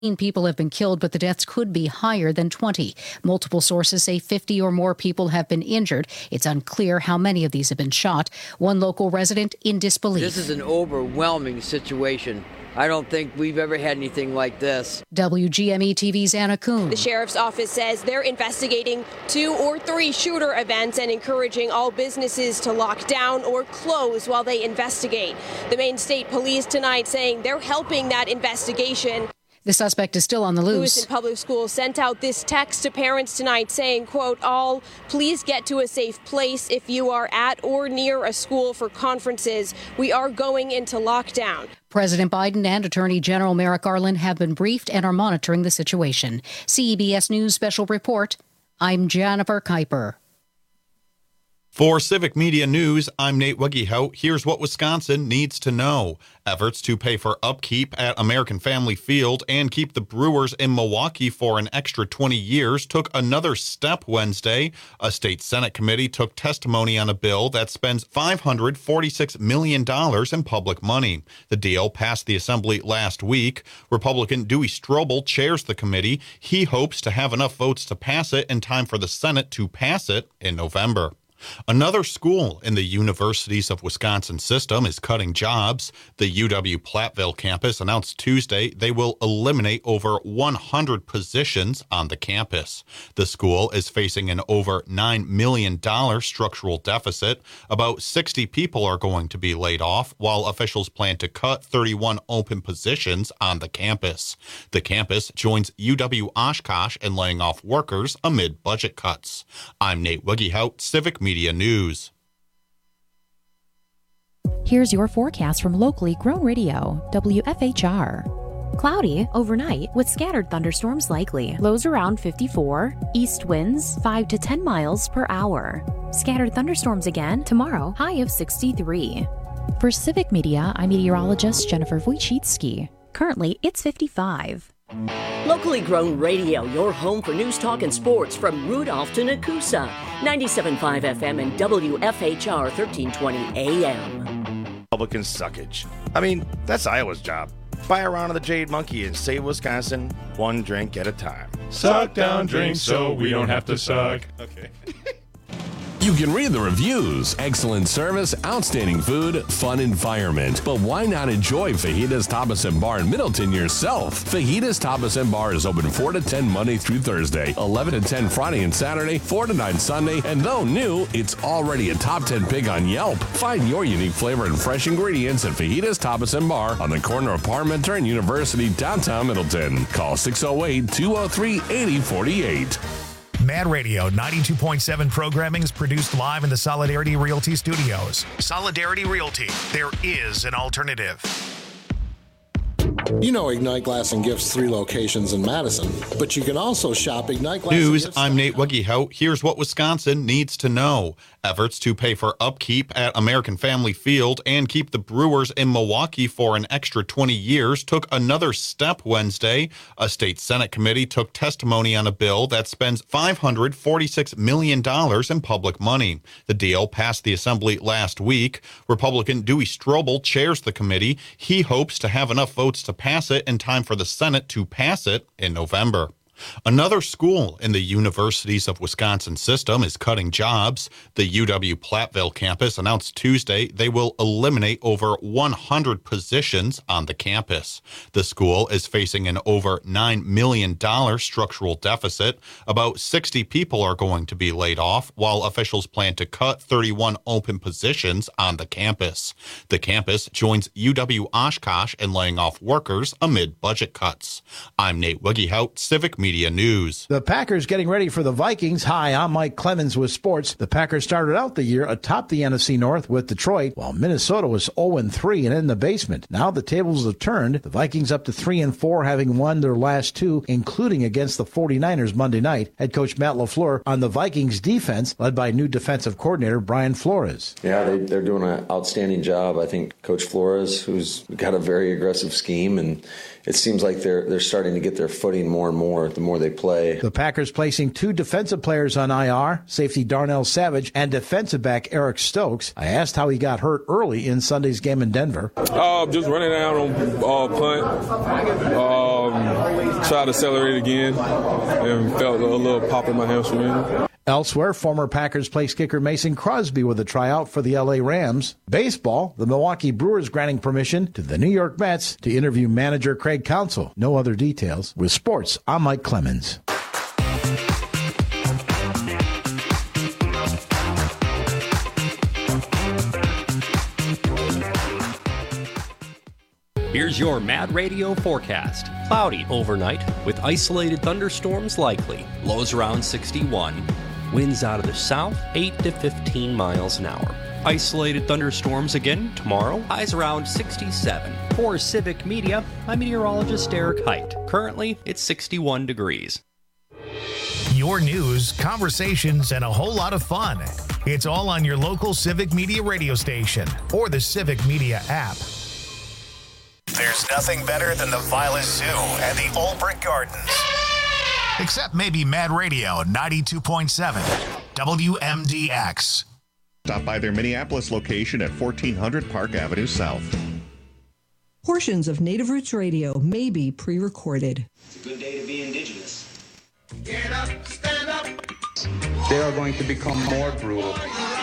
People have been killed, but the deaths could be higher than 20. Multiple sources say 50 or more people have been injured. It's unclear how many of these have been shot. One local resident in disbelief. This is an overwhelming situation. I don't think we've ever had anything like this. WGME TV's Anna Kuhn. The sheriff's office says they're investigating 2 or 3 shooter events and encouraging all businesses to lock down or close while they investigate. The Maine State Police tonight saying they're helping that investigation. The suspect is still on the loose. Lewiston Public Schools sent out this text to parents tonight saying, quote, all, please get to a safe place if you are at or near a school for conferences. We are going into lockdown. President Biden and Attorney General Merrick Garland have been briefed and are monitoring the situation. CBS News Special Report. I'm Jennifer Kuiper. For Civic Media News, I'm Nate Wegehout. Here's what Wisconsin needs to know. Efforts to pay for upkeep at American Family Field and keep the Brewers in Milwaukee for an extra 20 years took another step Wednesday. A state Senate committee took testimony on a bill that spends $546 million in public money. The deal passed the Assembly last week. Republican Dewey Strobel chairs the committee. He hopes to have enough votes to pass it in time for the Senate to pass it in November. Another school in the Universities of Wisconsin system is cutting jobs. The UW-Platteville campus announced Tuesday they will eliminate over 100 positions on the campus. The school is facing an over $9 million structural deficit. About 60 people are going to be laid off, while officials plan to cut 31 open positions on the campus. The campus joins UW-Oshkosh in laying off workers amid budget cuts. I'm Nate Wegehout, Civic Media News. Here's your forecast from locally grown radio, WFHR. Cloudy overnight with scattered thunderstorms likely. Lows around 54. East winds 5 to 10 miles per hour. Scattered thunderstorms again tomorrow, high of 63. For Civic Media, I'm meteorologist Jennifer Wojcicki. Currently, it's 55. Locally grown radio, your home for news, talk, and sports from Rudolph to Nakusa. 97.5 FM and WFHR 1320 AM. Republican suckage. I mean, that's Iowa's job. Buy a round of the Jade Monkey and save Wisconsin one drink at a time. Suck down drinks so we don't have to suck. Okay. You can read the reviews. Excellent service, outstanding food, fun environment. But why not enjoy Fajitas Tapas and Bar in Middleton yourself? Fajitas Tapas and Bar is open 4 to 10 Monday through Thursday, 11 to 10 Friday and Saturday, 4 to 9 Sunday, and though new, it's already a top 10 pick on Yelp. Find your unique flavor and fresh ingredients at Fajitas Tapas and Bar on the corner of Parmenter and University, downtown Middleton. Call 608-203-8048. Mad Radio 92.7 programming is produced live in the Solidarity Realty Studios. Solidarity Realty, there is an alternative. You know Ignite Glass and Gifts 3 locations in Madison, but you can also shop Ignite Glass News, and Gifts. I'm Nate Wegehout. Here's what Wisconsin needs to know. Efforts to pay for upkeep at American Family Field and keep the Brewers in Milwaukee for an extra 20 years took another step Wednesday. A state Senate committee took testimony on a bill that spends $546 million in public money. The deal passed the Assembly last week. Republican Dewey Strobel chairs the committee. He hopes to have enough votes to pass it in time for the Senate to pass it in November. Another school in the Universities of Wisconsin system is cutting jobs. The UW-Platteville campus announced Tuesday they will eliminate over 100 positions on the campus. The school is facing an over $9 million structural deficit. About 60 people are going to be laid off, while officials plan to cut 31 open positions on the campus. The campus joins UW-Oshkosh in laying off workers amid budget cuts. I'm Nate Wegehout, Civic Media News. The Packers getting ready for the Vikings. Hi, I'm Mike Clemens with sports. The Packers started out the year atop the NFC North with Detroit, while Minnesota was 0-3 and in the basement. Now the tables have turned. The Vikings up to 3-4, having won their last 2, including against the 49ers Monday night. Head coach Matt LaFleur on the Vikings defense, led by new defensive coordinator Brian Flores. Yeah, they're doing an outstanding job. I think Coach Flores, who's got a very aggressive scheme, and it seems like they're starting to get their footing more and more the more they play. The Packers placing 2 defensive players on IR, safety Darnell Savage and defensive back Eric Stokes. I asked how he got hurt early in Sunday's game in Denver. Just running down on punt, tried to accelerate again, and felt a little pop in my hamstring. Elsewhere, former Packers place kicker Mason Crosby with a tryout for the LA Rams. Baseball, the Milwaukee Brewers granting permission to the New York Mets to interview manager Craig Counsell. No other details. With sports, I'm Mike Clemens. Here's your Mad Radio forecast. Cloudy overnight with isolated thunderstorms likely. Lows around 61. Winds out of the south 8 to 15 miles an hour. Isolated thunderstorms again tomorrow. Highs around 67. For Civic Media, I'm meteorologist Eric Height. Currently, it's 61 degrees. Your news, conversations, and a whole lot of fun. It's all on your local Civic Media radio station or the Civic Media app. There's nothing better than the Violet Zoo and the Olbrich Gardens. Except maybe Mad Radio 92.7 WMDX. Stop by their Minneapolis location at 1400 Park Avenue South. Portions of Native Roots Radio may be pre-recorded. It's a good day to be indigenous. Get up, stand up. They are going to become more brutal.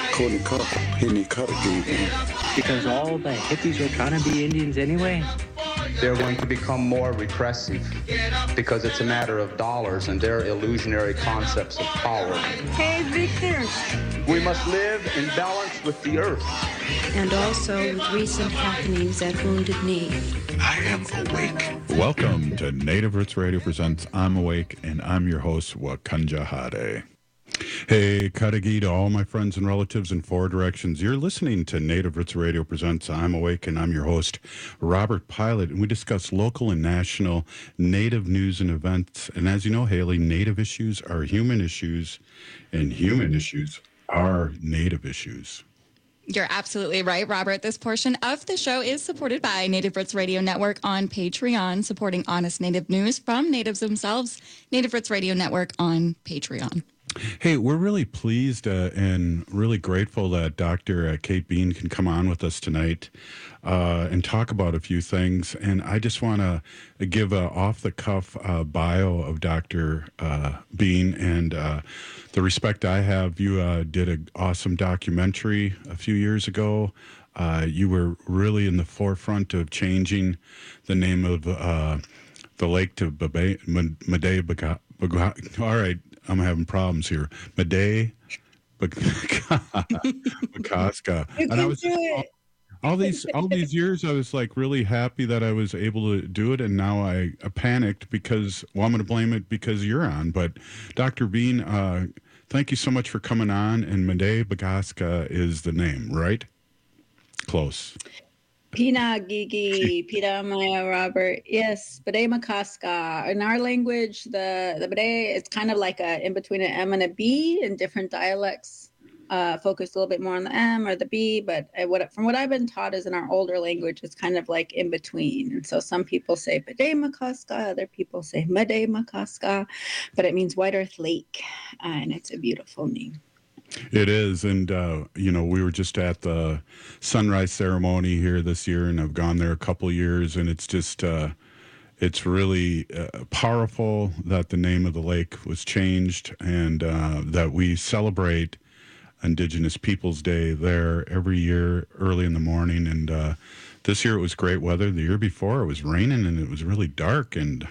Because all the hippies are trying to be Indians anyway. They're going to become more repressive because it's a matter of dollars and their illusionary concepts of power. Hey, Victor. We must live in balance with the earth. And also with recent happenings at Wounded Knee. I am awake. Welcome to Native Roots Radio presents I'm Awake, and I'm your host, Wakanja Hade. Hey, Kadagi to all my friends and relatives in 4 directions. You're listening to Native Roots Radio presents I'm Awake, and I'm your host, Robert Pilot, and we discuss local and national Native news and events. And as you know, Haley, Native issues are human issues, and human issues are Native issues. You're absolutely right, Robert. This portion of the show is supported by Native Roots Radio Network on Patreon, supporting honest Native news from Natives themselves. Native Roots Radio Network on Patreon. Hey, we're really pleased and really grateful that Dr. Kate Bean can come on with us tonight and talk about a few things. And I just want to give an off-the-cuff bio of Dr. Bean and the respect I have. You did an awesome documentary a few years ago. You were really in the forefront of changing the name of the lake to Madea. All right. I'm having problems here. Madea Bakaska. And I was all these years I was like really happy that I was able to do it, and now I panicked because I'm going to blame it because you're on. But Dr. Bean, thank you so much for coming on. And Madea Bakaska is the name, right? Close. Pina Gigi, Pina Maya Robert. Yes, Bade Makaska. In our language, the Bade is kind of like a in between an M and a B in different dialects. Focused a little bit more on the M or the B, but from what I've been taught is in our older language, it's kind of like in between. And so some people say Bade Makaska, other people say Made Makaska, but it means White Earth Lake, and it's a beautiful name. It is, and we were just at the sunrise ceremony here this year, and I've gone there a couple of years, and it's just it's really powerful that the name of the lake was changed, and that we celebrate Indigenous Peoples Day there every year early in the morning. And this year it was great weather. The year before it was raining and it was really dark, and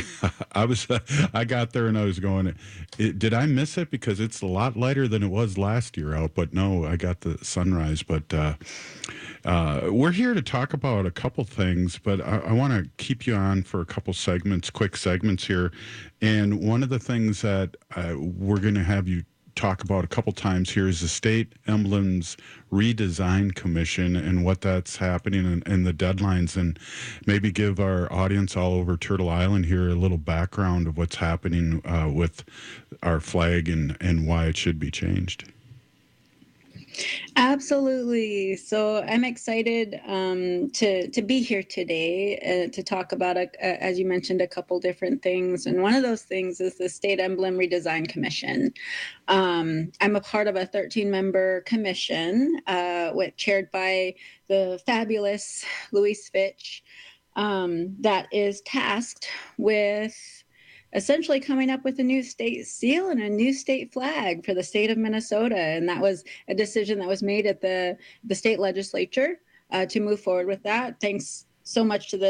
I got there and I was going, did I miss it? Because it's a lot lighter than it was last year out. But no, I got the sunrise. But we're here to talk about a couple things, but I want to keep you on for a couple segments, quick segments here. And one of the things that we're going to have you talk about a couple times here is the State Emblems Redesign Commission and what that's happening and the deadlines, and maybe give our audience all over Turtle Island here a little background of what's happening with our flag and why it should be changed. Absolutely. So I'm excited to be here today to talk about, as you mentioned, a couple different things. And one of those things is the State Emblem Redesign Commission. I'm a part of a 13-member commission chaired by the fabulous Louise Fitch that is tasked with essentially coming up with a new state seal and a new state flag for the state of Minnesota. And that was a decision that was made at the state legislature to move forward with that. Thanks so much to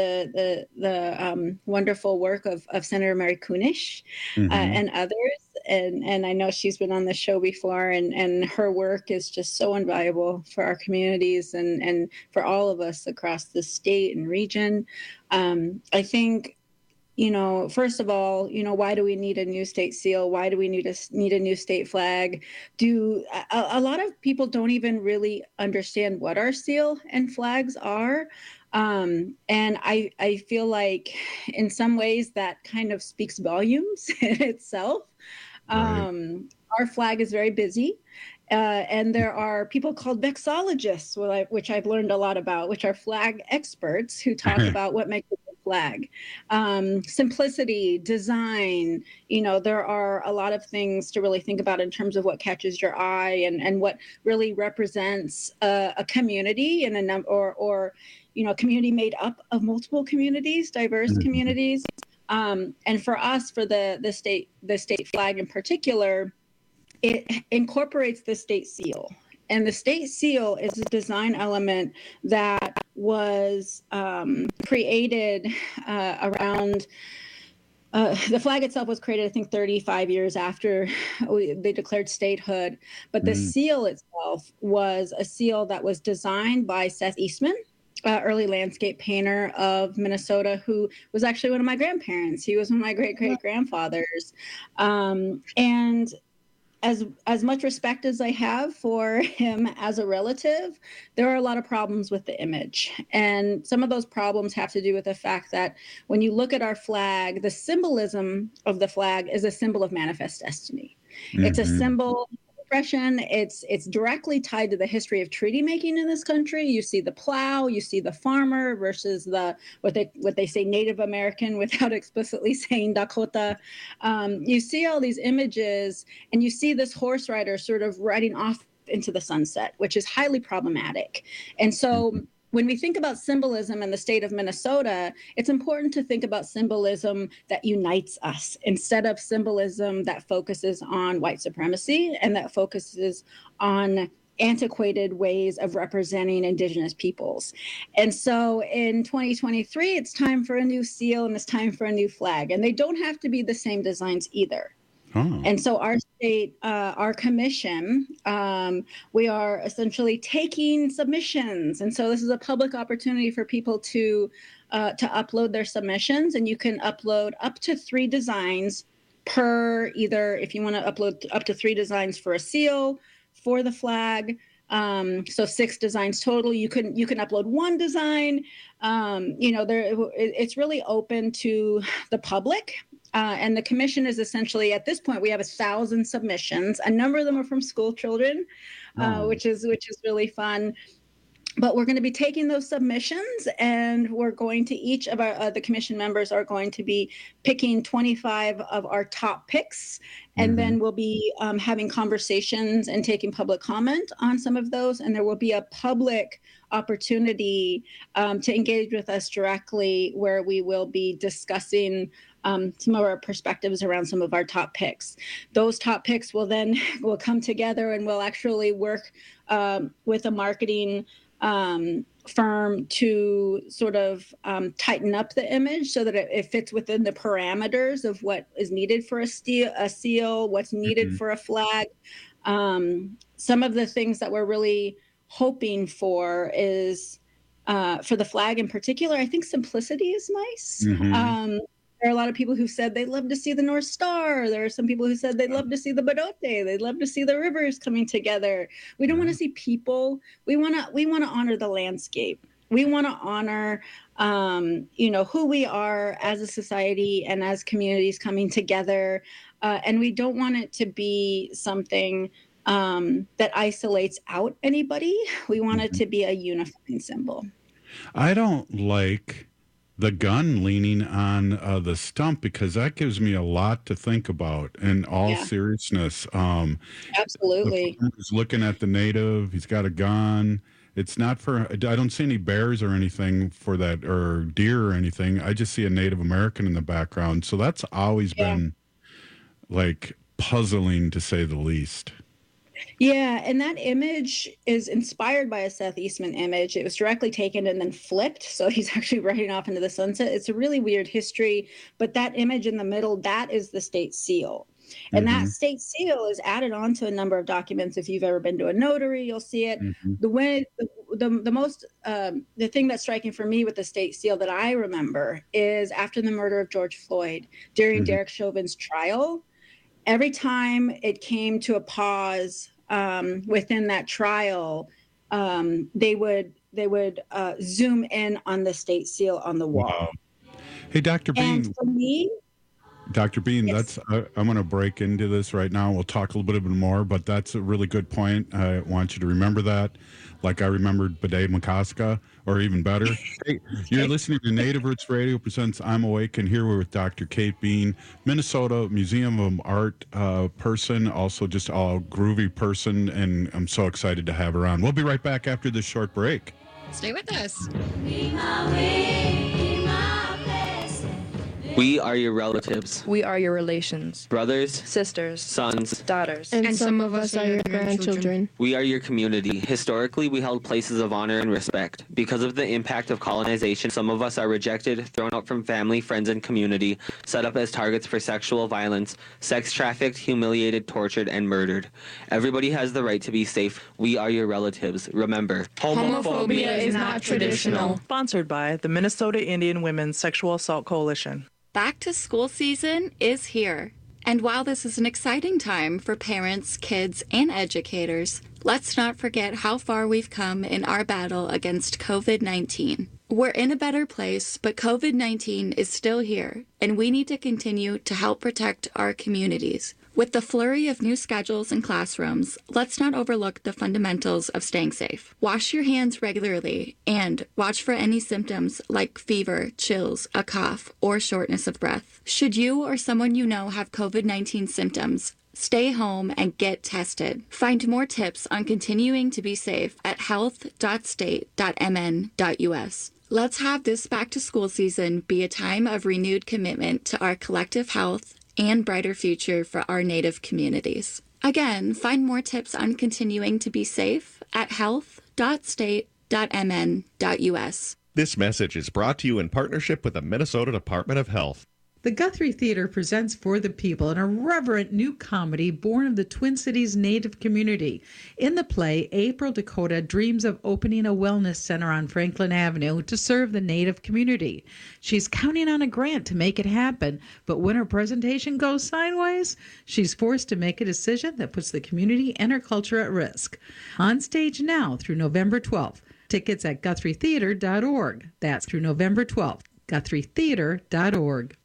the wonderful work of Senator Mary Kunesh and others. And I know she's been on the show before, and her work is just so invaluable for our communities and for all of us across the state and region. I think, first of all, why do we need a new state seal? Why do we need a new state flag? A lot of people don't even really understand what our seal and flags are. And I feel like in some ways that kind of speaks volumes in itself. Right. Our flag is very busy. And there are people called vexillologists, which I've learned a lot about, which are flag experts who talk about what makes a good flag. Simplicity, design, there are a lot of things to really think about in terms of what catches your eye and what really represents a community and a community made up of multiple communities, diverse communities. And for us, for the state flag in particular, it incorporates the state seal. And the state seal is a design element that was created around the flag itself was created, I think, 35 years after they declared statehood. But the seal itself was a seal that was designed by Seth Eastman, early landscape painter of Minnesota, who was actually one of my grandparents. He was one of my great-great-grandfathers. And as much respect as I have for him as a relative, there are a lot of problems with the image. And some of those problems have to do with the fact that when you look at our flag, the symbolism of the flag is a symbol of manifest destiny. It's a symbol of oppression. It's directly tied to the history of treaty making in this country. You see the plow, you see the farmer versus what they say Native American without explicitly saying Dakota. You see all these images, and you see this horse rider sort of riding off into the sunset, which is highly problematic. And so when we think about symbolism in the state of Minnesota, it's important to think about symbolism that unites us instead of symbolism that focuses on white supremacy and that focuses on antiquated ways of representing Indigenous peoples. And so in 2023, it's time for a new seal and it's time for a new flag. And they don't have to be the same designs either. And so our state, our commission, we are essentially taking submissions. And so this is a public opportunity for people to upload their submissions. And you can upload up to 3 designs per either, if you want to upload up to 3 designs for a seal, for the flag. So 6 designs total. You can upload 1 design. It's really open to the public. And the commission is essentially, at this point, we have 1,000 submissions. A number of them are from school children, which is really fun. But we're going to be taking those submissions, and we're going to each of our the commission members are going to be picking 25 of our top picks, and then we'll be having conversations and taking public comment on some of those. And there will be a public opportunity to engage with us directly, where we will be discussing some of our perspectives around some of our top picks. Those top picks will come together, and we'll actually work with a marketing firm to sort of tighten up the image so that it fits within the parameters of what is needed for a seal, what's needed for a flag. Some of the things that we're really hoping for is for the flag in particular, I think simplicity is nice. There are a lot of people who said they'd love to see the North Star. There are some people who said they'd love to see the Badote. They'd love to see the rivers coming together. We don't want to see people. We want to honor the landscape. We want to honor, who we are as a society and as communities coming together. And we don't want it to be something that isolates out anybody. We want it to be a unifying symbol. I don't like the gun leaning on the stump because that gives me a lot to think about in all seriousness. Absolutely. He's looking at the native. He's got a gun. It's not for, I don't see any bears or anything for that, or deer or anything. I just see a Native American in the background. So that's always been like puzzling, to say the least. Yeah, and that image is inspired by a Seth Eastman image. It was directly taken and then flipped, so he's actually riding off into the sunset. It's a really weird history, but that image in the middle, that is the state seal. And that state seal is added onto a number of documents. If you've ever been to a notary, you'll see it. The thing that's striking for me with the state seal that I remember is after the murder of George Floyd, during Derek Chauvin's trial, every time it came to a pause within that trial, they would zoom in on the state seal on the wall. Wow. Hey, Dr. Bean. And for me, Dr. Bean, that's I'm going to break into this right now. We'll talk a little bit more, but that's a really good point. I want you to remember that, like I remembered B'day Makaska, or even better. Hey, you're listening to Native Roots Radio presents I'm Awake, and here we're with Dr. Kate Bean, Minnesota Museum of Art person, also just a groovy person, and I'm so excited to have her on. We'll be right back after this short break. Stay with us. We are your relatives. We are your relations. Brothers, sisters, sons, daughters. And some of us are your grandchildren. We are your community. Historically, we held places of honor and respect. Because of the impact of colonization, some of us are rejected, thrown out from family, friends, and community, set up as targets for sexual violence, sex trafficked, humiliated, tortured, and murdered. Everybody has the right to be safe. We are your relatives. Remember, homophobia is not traditional. Sponsored by the Minnesota Indian Women's Sexual Assault Coalition. Back to school season is here. And while this is an exciting time for parents, kids, and educators, let's not forget how far we've come in our battle against COVID-19. We're in a better place, but COVID-19 is still here, and we need to continue to help protect our communities. With the flurry of new schedules and classrooms, let's not overlook the fundamentals of staying safe. Wash your hands regularly and watch for any symptoms like fever, chills, a cough, or shortness of breath. Should you or someone you know have COVID-19 symptoms, stay home and get tested. Find more tips on continuing to be safe at health.state.mn.us. Let's have this back-to-school season be a time of renewed commitment to our collective health and brighter future for our Native communities. Again, find more tips on continuing to be safe at health.state.mn.us. This message is brought to you in partnership with the Minnesota Department of Health. The Guthrie Theater presents For the People, an irreverent new comedy born of the Twin Cities Native community. In the play, April Dakota dreams of opening a wellness center on Franklin Avenue to serve the Native community. She's counting on a grant to make it happen, but when her presentation goes sideways, she's forced to make a decision that puts the community and her culture at risk. On stage now through November 12th. Tickets at GuthrieTheater.org. That's through November 12th. GuthrieTheater.org.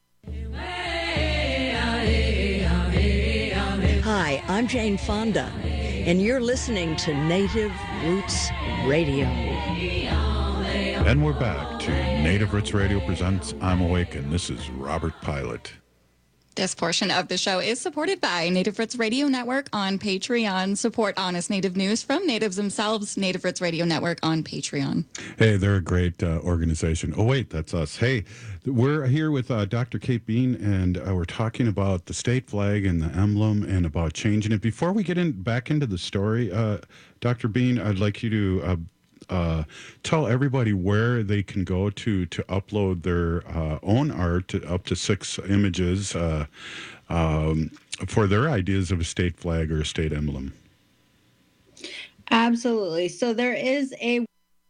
Hi, I'm Jane Fonda, and you're listening to Native Roots Radio. And we're back to Native Roots Radio presents I'm Awake, and this is Robert Pilot. This portion of the show is supported by Native Roots Radio Network on Patreon. Support honest Native news from natives themselves. Native Roots Radio Network on Patreon. Hey, they're a great organization. Oh, wait, that's us. Hey, we're here with Dr. Kate Bean, and we're talking about the state flag and the emblem and about changing it. Before we get back into the story, Dr. Bean, I'd like you to tell everybody where they can go to upload their own art, up to 6 images, for their ideas of a state flag or a state emblem. Absolutely. So there is a...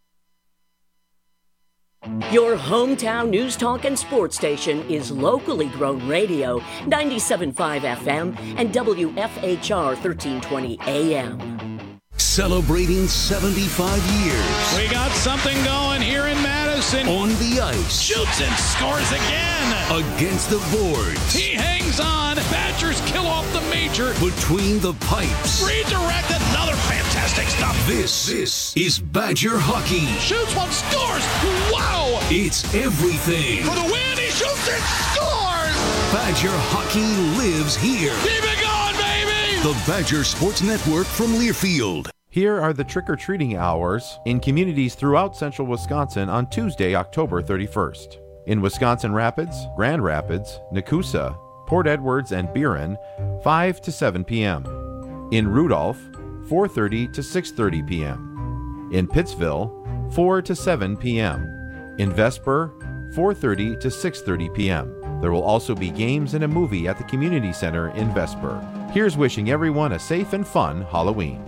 Your hometown news, talk, and sports station is locally grown radio, 97.5 FM and WFHR 1320 AM. Celebrating 75 years. We got something going here in Madison. On the ice. Shoots and scores again. Against the boards. He hangs hangs on. Badgers kill off the major. Between the pipes. Redirect, another fantastic stop. This is Badger hockey. Shoots one, scores. Wow. It's everything. For the win, he shoots it, scores. Badger hockey lives here. Keep it going, baby. The Badger Sports Network from Learfield. Here are the trick-or-treating hours in communities throughout central Wisconsin on Tuesday, October 31st. In Wisconsin Rapids, Grand Rapids, Nakusa, Port Edwards, and Buren, 5 to 7 p.m. In Rudolph, 4:30 to 6:30 p.m. In Pittsville, 4 to 7 p.m. In Vesper, 4:30 to 6:30 p.m. There will also be games and a movie at the Community Center in Vesper. Here's wishing everyone a safe and fun Halloween.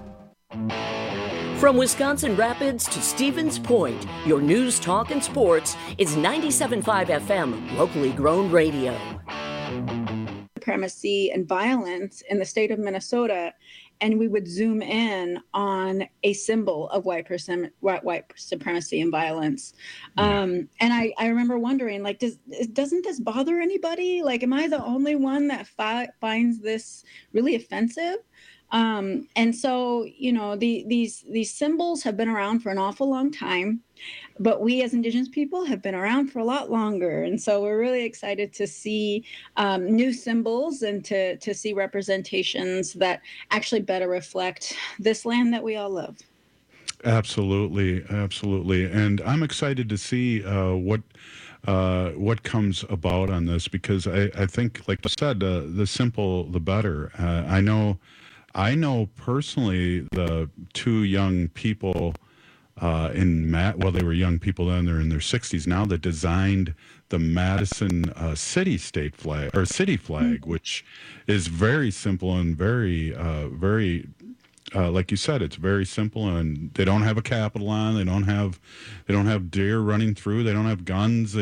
From Wisconsin Rapids to Stevens Point, your news, talk, and sports is 97.5 FM, locally grown radio. Supremacy and violence in the state of Minnesota, and we would zoom in on a symbol of white supremacy and violence. And I remember wondering, like, doesn't this bother anybody? Like, am I the only one that finds this really offensive? And so, you know, these symbols have been around for an awful long time, but we as Indigenous people have been around for a lot longer. And so we're really excited to see new symbols and to see representations that actually better reflect this land that we all love. Absolutely. Absolutely. And I'm excited to see what comes about on this, because I think, like you said, the simple, the better. I know personally the two young people they were young people then, they're in their 60s now, that designed the Madison city flag, which is very simple and very, like you said, it's very simple, and they don't have a capital on. They don't have deer running through. They don't have guns.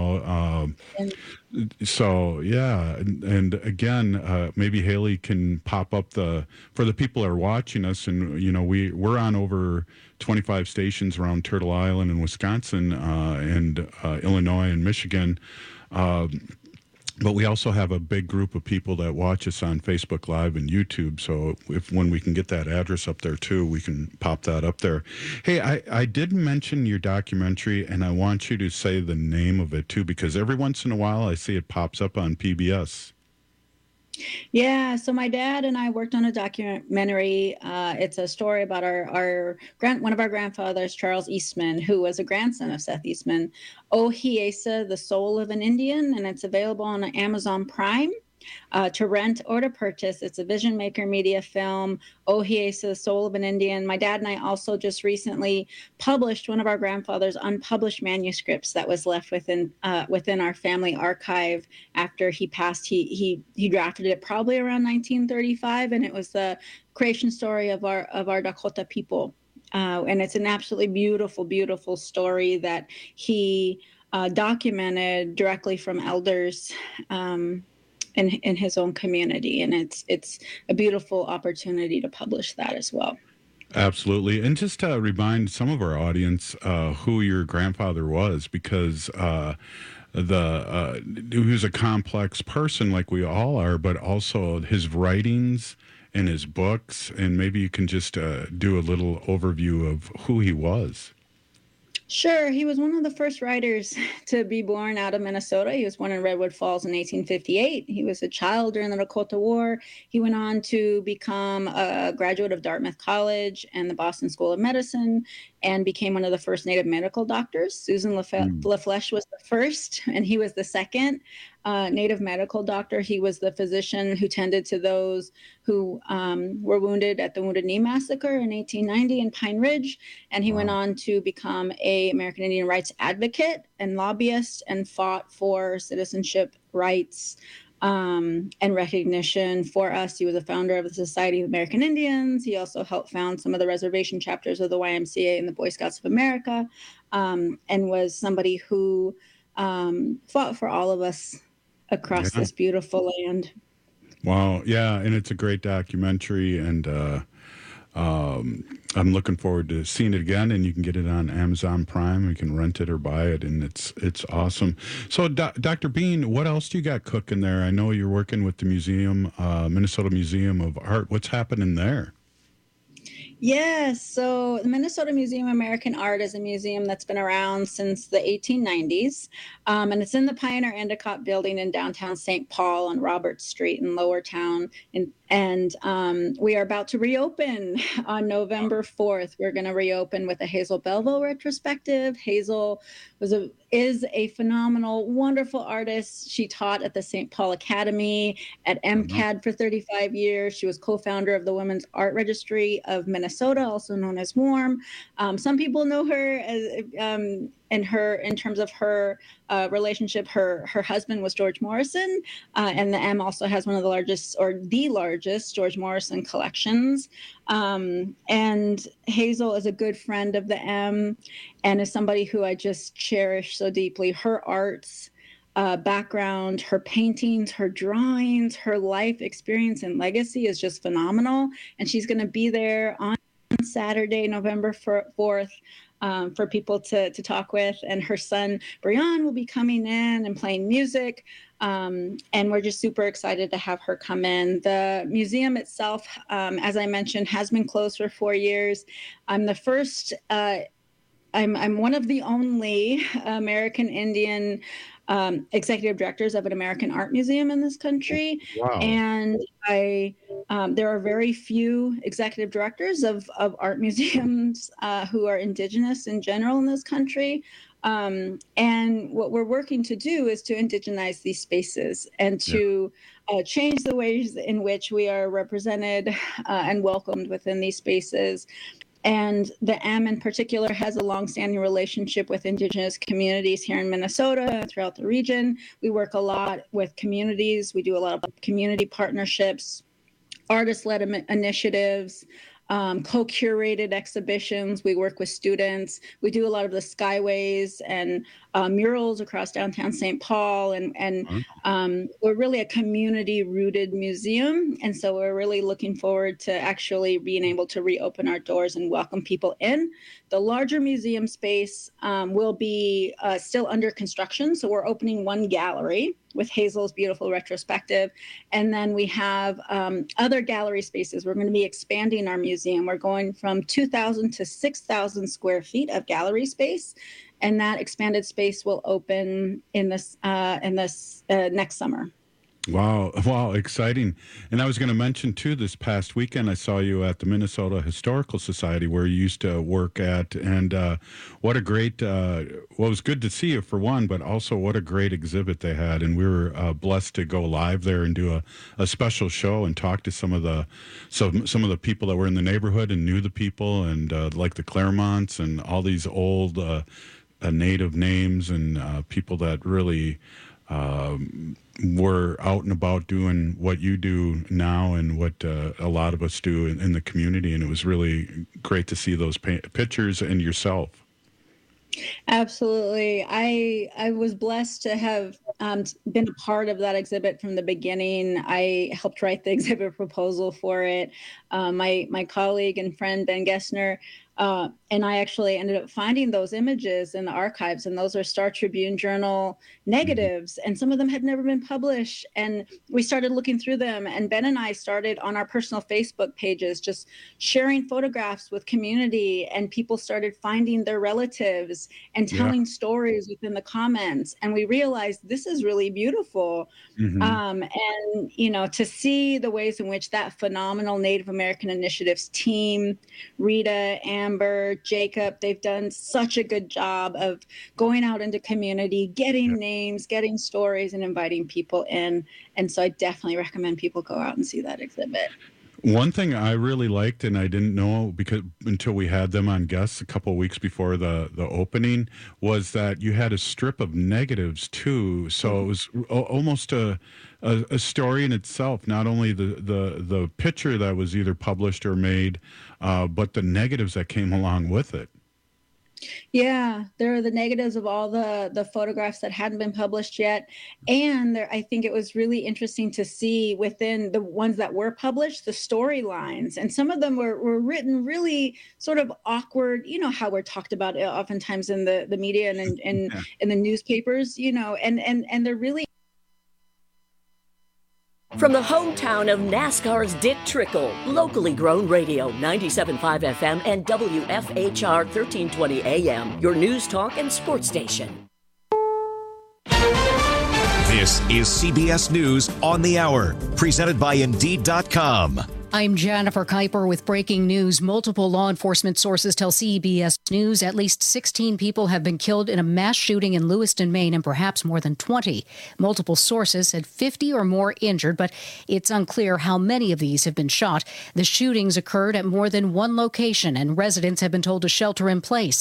So yeah, and again, maybe Haley can pop up for the people that are watching us, and you know we're on over 25 stations around Turtle Island and Wisconsin, and Illinois and Michigan. But we also have a big group of people that watch us on Facebook Live and YouTube. So when we can get that address up there too, we can pop that up there. Hey, I did mention your documentary, and I want you to say the name of it too, because every once in a while I see it pops up on PBS. Yeah, so my dad and I worked on a documentary. It's a story about one of our grandfathers, Charles Eastman, who was a grandson of Seth Eastman. Ohiesa, the Soul of an Indian, and it's available on Amazon Prime to rent or to purchase. It's a Vision Maker Media film, Ohiesa, the Soul of an Indian. My dad and I also just recently published one of our grandfather's unpublished manuscripts that was left within our family archive after he passed. He drafted it probably around 1935, and it was the creation story of our Dakota people. And it's an absolutely beautiful, beautiful story that he documented directly from elders in his own community, and it's a beautiful opportunity to publish that as well. Absolutely. And just to remind some of our audience who your grandfather was, because he was a complex person like we all are, but also his writings and his books, and maybe you can just do a little overview of who he was. Sure. He was one of the first writers to be born out of Minnesota. He was born in Redwood Falls in 1858. He was a child during the Dakota War. He went on to become a graduate of Dartmouth College and the Boston School of Medicine, and became one of the first Native medical doctors. Susan LaFlesche was the first, and he was the second Native medical doctor. He was the physician who tended to those who were wounded at the Wounded Knee Massacre in 1890 in Pine Ridge. And he went on to become an American Indian rights advocate and lobbyist, and fought for citizenship rights and recognition for us. He was a founder of the Society of American Indians. He also helped found some of the reservation chapters of the YMCA and the Boy Scouts of America, and was somebody who fought for all of us across this beautiful land. Wow. Yeah. And it's a great documentary. And I'm looking forward to seeing it again, and you can get it on Amazon Prime. You can rent it or buy it, and it's awesome. So, Dr. Bean, what else do you got cooking there? I know you're working with the museum, Minnesota Museum of Art. What's happening there? Yes, so the Minnesota Museum of American Art is a museum that's been around since the 1890s, and it's in the Pioneer Endicott building in downtown St. Paul on Robert Street in Lower Town. And we are about to reopen on November 4th. We're going to reopen with a Hazel Belleville retrospective. Hazel is a phenomenal, wonderful artist. She taught at the St. Paul Academy, at MCAD for 35 years. She was co-founder of the Women's Art Registry of Minnesota, also known as WARM. Some people know her as in terms of her relationship. Her husband was George Morrison, and the M also has one of the largest, or the largest, George Morrison collections. And Hazel is a good friend of the M, and is somebody who I just cherish so deeply. Her arts background, her paintings, her drawings, her life experience and legacy is just phenomenal. And she's going to be there on Saturday, November 4th. For people to talk with, and her son Brian will be coming in and playing music, and we're just super excited to have her come in. The museum itself, as I mentioned, has been closed for 4 years. I'm the first. I'm one of the only American Indian executive directors of an American art museum in this country. Wow. And there are very few executive directors of art museums who are indigenous in general in this country. And what we're working to do is to indigenize these spaces and to change the ways in which we are represented and welcomed within these spaces. And the M in particular has a longstanding relationship with Indigenous communities here in Minnesota and throughout the region. We work a lot with communities. We do a lot of community partnerships, artist-led initiatives, co-curated exhibitions. We work with students. We do a lot of the skyways and murals across downtown St. Paul. And we're really a community-rooted museum. And so we're really looking forward to actually being able to reopen our doors and welcome people in. The larger museum space will be still under construction. So we're opening one gallery with Hazel's beautiful retrospective. And then we have other gallery spaces. We're going to be expanding our museum. We're going from 2,000 to 6,000 square feet of gallery space. And that expanded space will open in this next summer. Wow, exciting. And I was going to mention, too, this past weekend, I saw you at the Minnesota Historical Society where you used to work at. And what a great, well, it was good to see you for one, but also what a great exhibit they had. And we were blessed to go live there and do a special show and talk to some of the people that were in the neighborhood and knew the people, and like the Claremonts and all these old native names and people that really were out and about doing what you do now and what a lot of us do in the community. And it was really great to see those pictures and yourself. Absolutely. I was blessed to have been a part of that exhibit from the beginning. I helped write the exhibit proposal for it. My colleague and friend Ben Gessner and I actually ended up finding those images in the archives, and those are Star Tribune Journal negatives, and some of them had never been published. And we started looking through them, and Ben and I started on our personal Facebook pages just sharing photographs with community, and people started finding their relatives and telling stories within the comments. And we realized this is really beautiful. And, you know, to see the ways in which that phenomenal Native American Initiatives team, Rita, Amber, Jacob, they've done such a good job of going out into community, getting names, getting stories, and inviting people in. And so I definitely recommend people go out and see that exhibit. One thing I really liked, and I didn't know because until we had them on guests a couple of weeks before the opening, was that you had a strip of negatives too. So it was almost a story in itself. Not only the picture that was either published or made, but the negatives that came along with it. Yeah, there are the negatives of all the photographs that hadn't been published yet. And I think it was really interesting to see within the ones that were published, the storylines. And some of them were written really sort of awkward, you know, how we're talked about oftentimes in the media and in the newspapers, you know, and they're really. From the hometown of NASCAR's Dick Trickle, locally grown radio, 97.5 FM and WFHR 1320 AM, your news talk and sports station. This is CBS News on the Hour, presented by Indeed.com. I'm Jennifer Kuiper with breaking news. Multiple law enforcement sources tell CBS News at least 16 people have been killed in a mass shooting in Lewiston, Maine, and perhaps more than 20. Multiple sources said 50 or more injured, but it's unclear how many of these have been shot. The shootings occurred at more than one location, and residents have been told to shelter in place.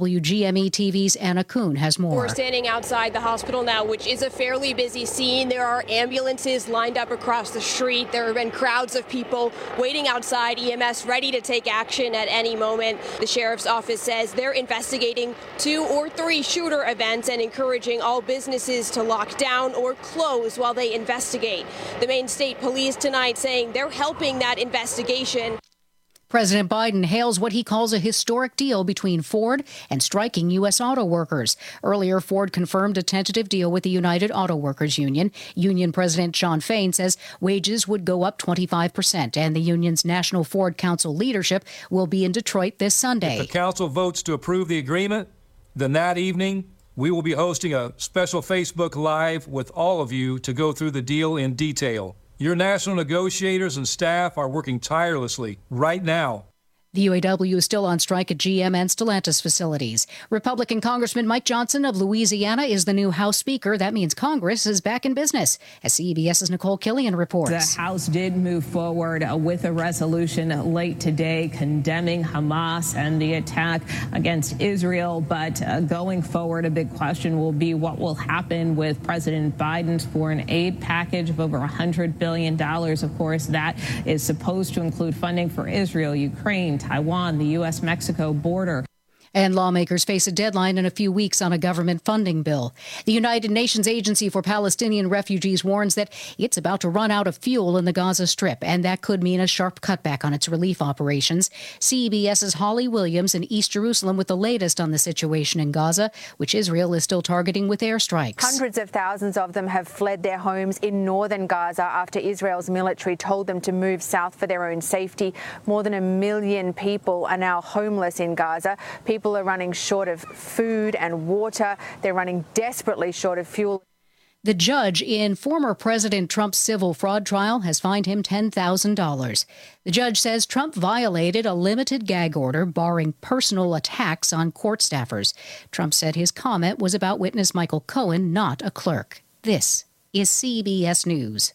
WGME TV's Anna Kuhn has more. We're standing outside the hospital now, which is a fairly busy scene. There are ambulances lined up across the street. There have been crowds of people waiting outside, EMS ready to take action at any moment. The sheriff's office says they're investigating 2 or 3 shooter events and encouraging all businesses to lock down or close while they investigate. The Maine State Police tonight saying they're helping that investigation. President Biden hails what he calls a historic deal between Ford and striking U.S. auto workers. Earlier, Ford confirmed a tentative deal with the United Auto Workers Union. Union President Shawn Fain says wages would go up 25%, and the union's National Ford Council leadership will be in Detroit this Sunday. If the council votes to approve the agreement, then that evening we will be hosting a special Facebook Live with all of you to go through the deal in detail. Your national negotiators and staff are working tirelessly right now. The UAW is still on strike at GM and Stellantis facilities. Republican Congressman Mike Johnson of Louisiana is the new House Speaker. That means Congress is back in business, as CBS's Nicole Killian reports. The House did move forward with a resolution late today condemning Hamas and the attack against Israel. But going forward, a big question will be what will happen with President Biden's foreign aid package of over $100 billion. Of course, that is supposed to include funding for Israel, Ukraine, Taiwan, the U.S.-Mexico border. And lawmakers face a deadline in a few weeks on a government funding bill. The United Nations Agency for Palestinian Refugees warns that it's about to run out of fuel in the Gaza Strip, and that could mean a sharp cutback on its relief operations. CBS's Holly Williams in East Jerusalem with the latest on the situation in Gaza, which Israel is still targeting with airstrikes. Hundreds of thousands of them have fled their homes in northern Gaza after Israel's military told them to move south for their own safety. More than 1 million people are now homeless in Gaza. People are running short of food and water. They're running desperately short of fuel. The judge in former President Trump's civil fraud trial has fined him $10,000. The judge says Trump violated a limited gag order barring personal attacks on court staffers. Trump said his comment was about witness Michael Cohen, not a clerk. This is CBS News.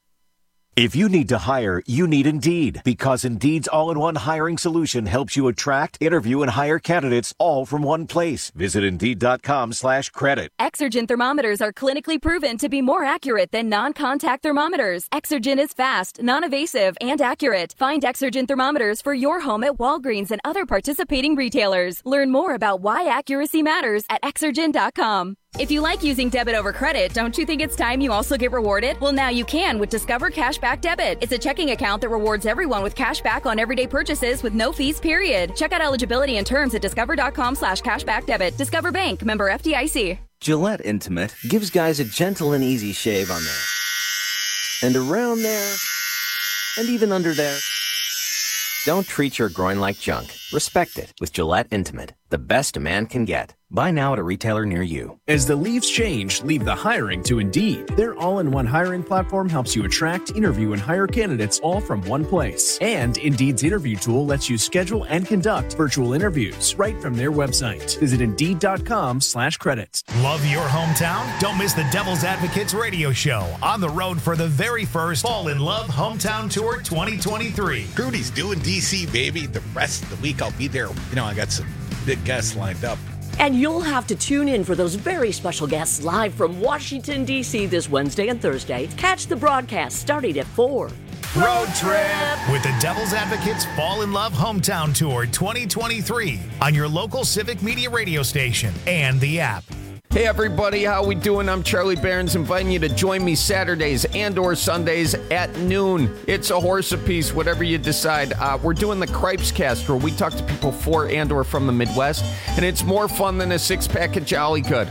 If you need to hire, you need Indeed, because Indeed's all-in-one hiring solution helps you attract, interview, and hire candidates all from one place. Visit Indeed.com/credit. Exergen thermometers are clinically proven to be more accurate than non-contact thermometers. Exergen is fast, non-evasive, and accurate. Find Exergen thermometers for your home at Walgreens and other participating retailers. Learn more about why accuracy matters at Exergen.com. If you like using debit over credit, don't you think it's time you also get rewarded? Well, now you can with Discover Cashback Debit. It's a checking account that rewards everyone with cash back on everyday purchases with no fees, period. Check out eligibility and terms at discover.com/cashbackdebit. Discover Bank, member FDIC. Gillette Intimate gives guys a gentle and easy shave on there, and around there, and even under there. Don't treat your groin like junk. Respect it with Gillette Intimate, the best a man can get. Buy now at a retailer near you. As the leaves change, leave the hiring to Indeed. Their all-in-one hiring platform helps you attract, interview, and hire candidates all from one place. And Indeed's interview tool lets you schedule and conduct virtual interviews right from their website. Visit Indeed.com/credits. Love your hometown? Don't miss the Devil's Advocates radio show on the road for the very first Fall in Love Hometown Tour 2023. Rudy's doing DC, baby. The rest of the week I'll be there. You know, I got some big guests lined up. And you'll have to tune in for those very special guests live from Washington, D.C. this Wednesday and Thursday. Catch the broadcast starting at 4. Road Trip with the Devil's Advocates Fall in Love Hometown Tour 2023 on your local Civic Media radio station and the app. Hey everybody, how we doing? I'm Charlie Behrens, inviting you to join me Saturdays and or Sundays at noon. It's a horse apiece, whatever you decide. We're doing the Cripes Cast, where we talk to people for and or from the Midwest, and it's more fun than a six-pack of Jolly Good.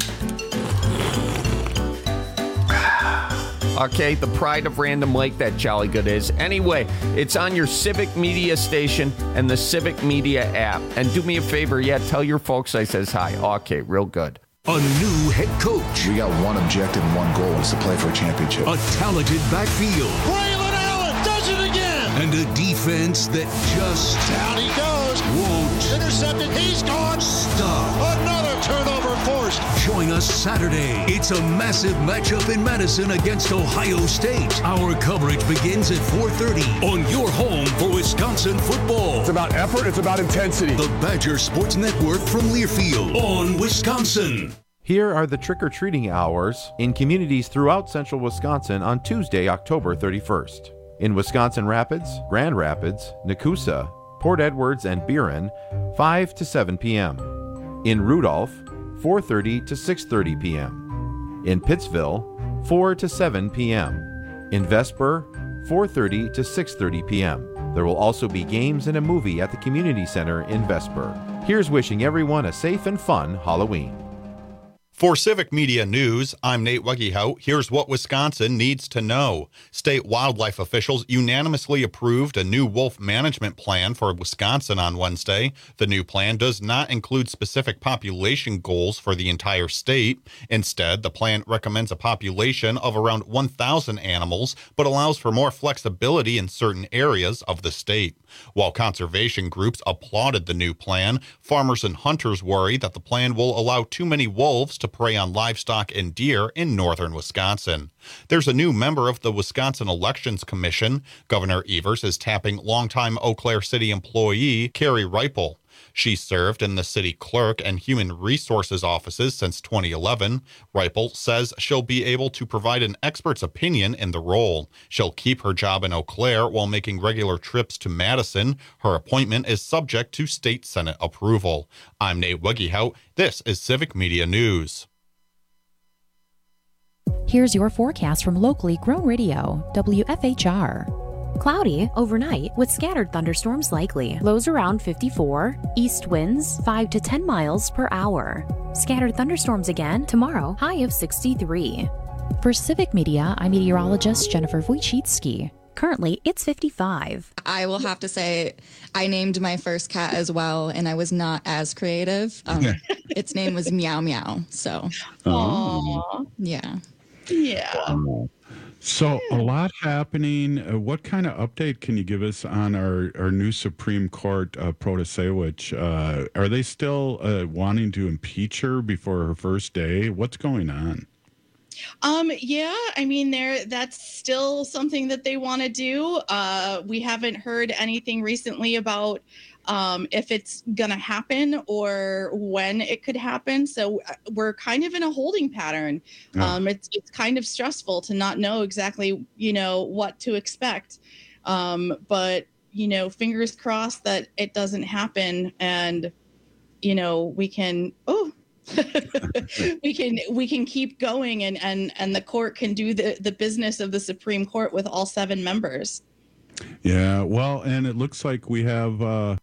Okay, the pride of Random Lake, that Jolly Good is. Anyway, it's on your Civic Media station and the Civic Media app. And do me a favor, tell your folks I says hi. Okay, real good. A new head coach. We got one objective and one goal, is to play for a championship. A talented backfield. Braylon Allen does it again. And a defense that just... Down he goes. Won't. Intercepted. He's gone. Stop. Another turnover forced. Join us Saturday. It's a massive matchup in Madison against Ohio State. Our coverage begins at 4:30 on your home for Wisconsin football. It's about effort. It's about intensity. The Badger Sports Network from Learfield on Wisconsin. Here are the trick-or-treating hours in communities throughout central Wisconsin on Tuesday, October 31st. In Wisconsin Rapids, Grand Rapids, Nakusa, Port Edwards, and Buren, 5 to 7 p.m. In Rudolph, 4:30 to 6:30 p.m. In Pittsville, 4 to 7 p.m. In Vesper, 4:30 to 6:30 p.m. There will also be games and a movie at the Community Center in Vesper. Here's wishing everyone a safe and fun Halloween. For Civic Media News, I'm Nate Weggehout. Here's what Wisconsin needs to know. State wildlife officials unanimously approved a new wolf management plan for Wisconsin on Wednesday. The new plan does not include specific population goals for the entire state. Instead, the plan recommends a population of around 1,000 animals, but allows for more flexibility in certain areas of the state. While conservation groups applauded the new plan, farmers and hunters worry that the plan will allow too many wolves to prey on livestock and deer in northern Wisconsin. There's a new member of the Wisconsin Elections Commission. Governor Evers is tapping longtime Eau Claire City employee Carrie Reipel. She served in the city clerk and human resources offices since 2011. Reipel says she'll be able to provide an expert's opinion in the role. She'll keep her job in Eau Claire while making regular trips to Madison. Her appointment is subject to state Senate approval. I'm Nate Weggehout. This is Civic Media News. Here's your forecast from locally grown radio, WFHR. Cloudy overnight with scattered thunderstorms likely. Lows around 54. East winds 5 to 10 miles per hour. Scattered thunderstorms again tomorrow, high of 63. For Civic Media, I'm meteorologist Jennifer Wojcicki. Currently, it's 55. I will have to say, I named my first cat as well, and I was not as creative. Its name was Meow Meow. So, yeah. So a lot happening. What kind of update can you give us on our new Supreme Court Protasewicz? Are they still wanting to impeach her before her first day? What's going on? Yeah, I mean, that's still something that they want to do. We haven't heard anything recently about if it's gonna happen or when it could happen. So we're kind of in a holding pattern. It's kind of stressful to not know exactly, what to expect. But fingers crossed that it doesn't happen, and we can we can keep going, and the court can do the business of the Supreme Court with all 7 members. Yeah, well, and it looks like we have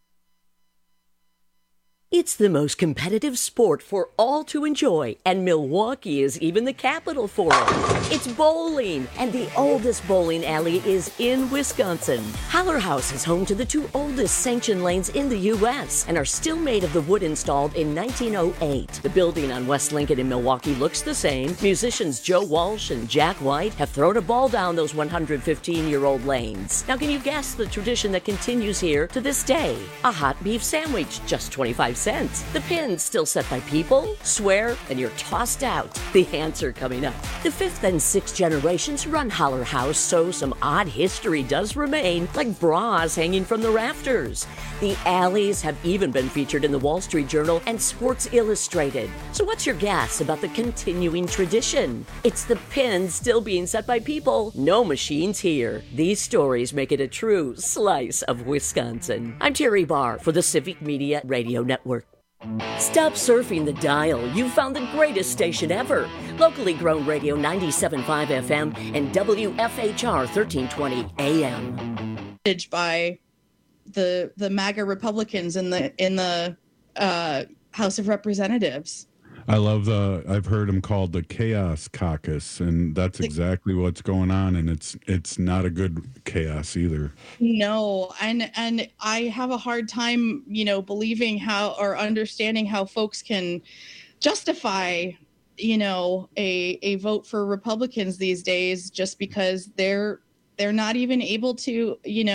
It's the most competitive sport for all to enjoy, and Milwaukee is even the capital for it. It's bowling, and the oldest bowling alley is in Wisconsin. Holler House is home to the 2 oldest sanctioned lanes in the U.S. and are still made of the wood installed in 1908. The building on West Lincoln in Milwaukee looks the same. Musicians Joe Walsh and Jack White have thrown a ball down those 115-year-old lanes. Now, can you guess the tradition that continues here to this day? A hot beef sandwich, just 25 cents. The pin's still set by people, swear, and you're tossed out. The answer coming up. The fifth and sixth generations run Holler House, so some odd history does remain, like bras hanging from the rafters. The alleys have even been featured in the Wall Street Journal and Sports Illustrated. So what's your guess about the continuing tradition? It's the pin still being set by people, no machines here. These stories make it a true slice of Wisconsin. I'm Terry Barr for the Civic Media Radio Network. Stop surfing the dial. You've found the greatest station ever. Locally grown radio 97.5 FM and WFHR 1320 AM. By the MAGA Republicans in the House of Representatives. I love I've heard them called the Chaos Caucus, and that's exactly what's going on, and it's not a good chaos either. No, and I have a hard time, believing how or understanding how folks can justify, a vote for Republicans these days just because they're not even able to,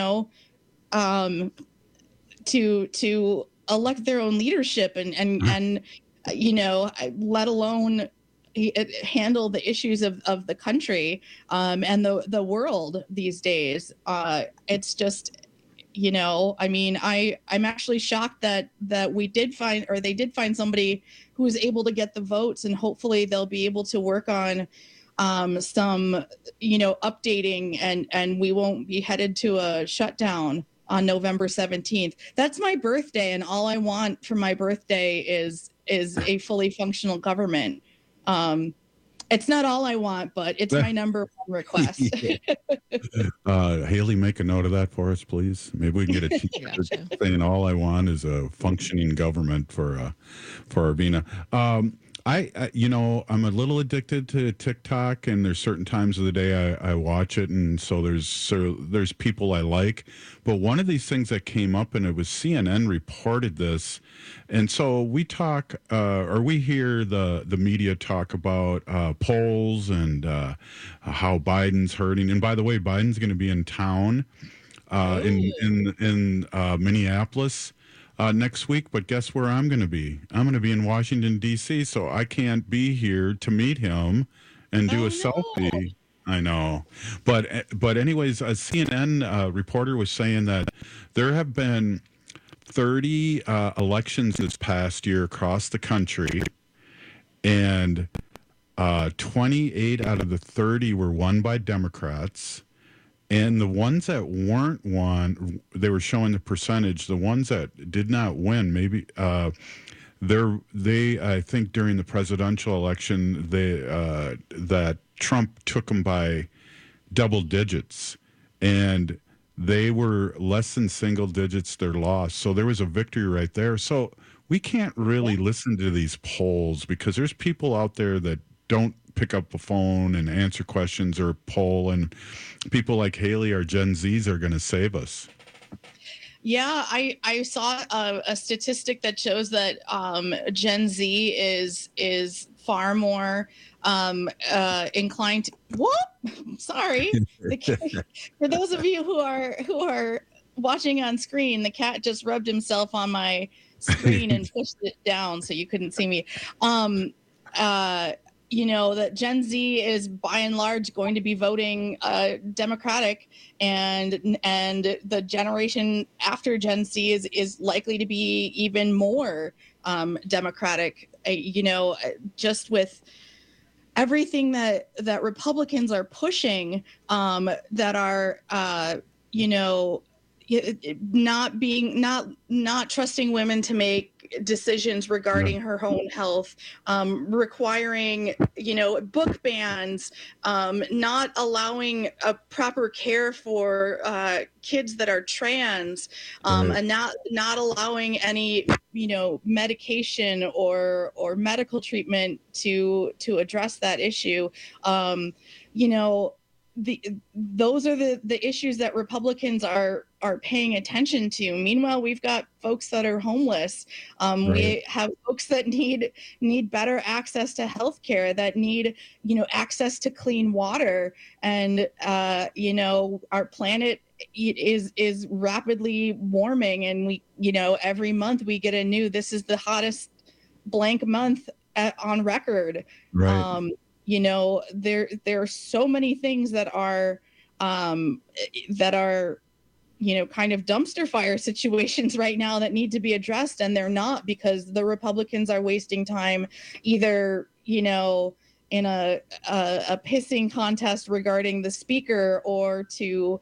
to elect their own leadership and let alone handle the issues of the country and the world these days. It's just, I'm actually shocked that they did find somebody who was able to get the votes, and hopefully they'll be able to work on some, updating and we won't be headed to a shutdown on November 17th. That's my birthday, and all I want for my birthday is a fully functional government. It's not all I want, but it's my number one request. Haley, make a note of that for us, please. Maybe we can get a t-shirt saying all I want is a functioning government for Arvina. I'm a little addicted to TikTok, and there's certain times of the day I watch it, and so there's people I like. But one of these things that came up, and it was CNN reported this, and so we talk, or we hear the media talk about polls and how Biden's hurting. And by the way, Biden's going to be in town in Minneapolis next week, but guess where I'm going to be? I'm going to be in Washington, D.C., so I can't be here to meet him and do a selfie. I know. But anyways, a CNN reporter was saying that there have been 30 elections this past year across the country, and 28 out of the 30 were won by Democrats. And the ones that weren't won, they were showing the percentage. The ones that did not win, maybe I think during the presidential election, that Trump took them by double digits, and they were less than single digits their loss. So there was a victory right there. So we can't really listen to these polls because there's people out there that don't pick up the phone and answer questions or poll, and people like Haley or Gen Zs are going to save us. Yeah, I saw a statistic that shows that Gen Z is far more inclined to, sorry. For those of you who are watching on screen, the cat just rubbed himself on my screen and pushed it down so you couldn't see me. That Gen Z is by and large going to be voting Democratic, and the generation after Gen Z is likely to be even more Democratic. Just with everything that Republicans are pushing, that are not trusting women to make decisions regarding her own health, requiring book bans, not allowing a proper care for kids that are trans, and not allowing any medication or medical treatment to address that issue. Those are the issues that Republicans are paying attention to. Meanwhile, we've got folks that are homeless. We have folks that need better access to health care, that need access to clean water, and our planet is rapidly warming, and we, every month we get a new, this is the hottest blank month on record. Right. There are so many things that are kind of dumpster fire situations right now that need to be addressed, and they're not, because the Republicans are wasting time either, in a pissing contest regarding the speaker, or to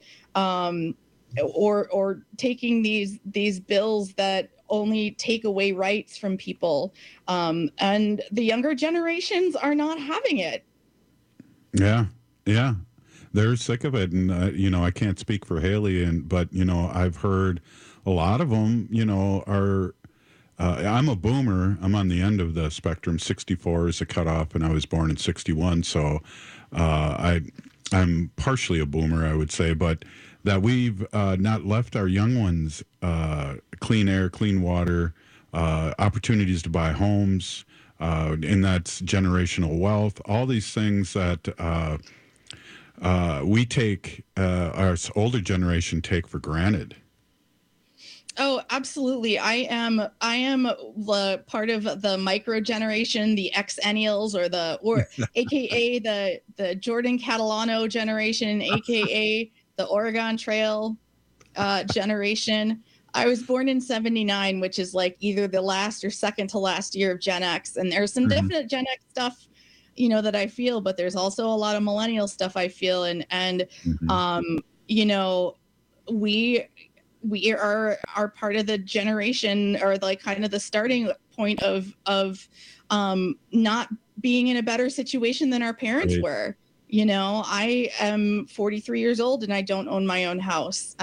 or taking these bills that only take away rights from people, and the younger generations are not having it. Yeah they're sick of it. And I can't speak for Haley, but I've heard a lot of them are I'm a boomer. I'm on the end of the spectrum. 64 is a cutoff, and I was born in 61, so I'm partially a boomer, I would say, but that we've not left our young ones clean air, clean water, opportunities to buy homes, and that's generational wealth, all these things that we take, our older generation take for granted. Oh, absolutely. I am the part of the micro generation, the Xennials, or AKA the Jordan Catalano generation, AKA the Oregon Trail generation. I was born in 79, which is like either the last or second to last year of Gen X. And there's some definite Gen X stuff, that I feel, but there's also a lot of millennial stuff I feel. And we are part of the generation, or like kind of the starting point of not being in a better situation than our parents were. I am 43 years old and I don't own my own house.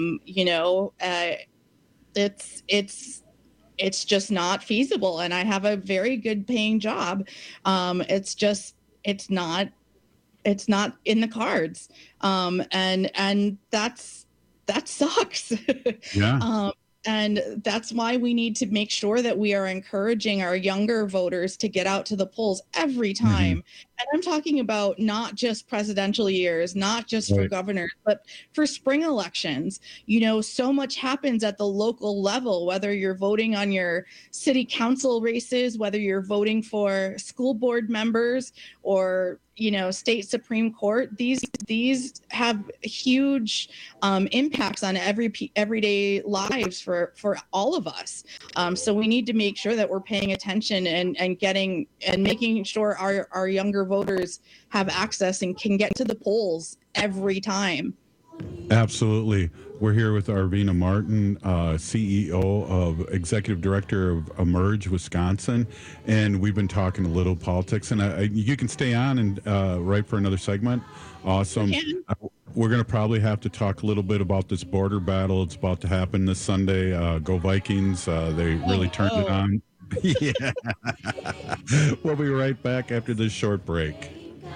It's just not feasible. And I have a very good paying job. It's not in the cards. And that sucks. Yeah. And that's why we need to make sure that we are encouraging our younger voters to get out to the polls every time. And I'm talking about not just presidential years, not just for governors, but for spring elections. So much happens at the local level, whether you're voting on your city council races, whether you're voting for school board members or, state Supreme Court. These have huge impacts on everyday lives for all of us. So we need to make sure that we're paying attention and making sure our younger voters have access and can get to the polls every time. Absolutely. We're here with Arvina Martin, CEO of Executive Director of Emerge Wisconsin, and we've been talking a little politics. And you can stay on and write for another segment. Awesome. We're going to probably have to talk a little bit about this border battle. It's about to happen this Sunday. Go Vikings. They really turned it on. Yeah. We'll be right back after this short break.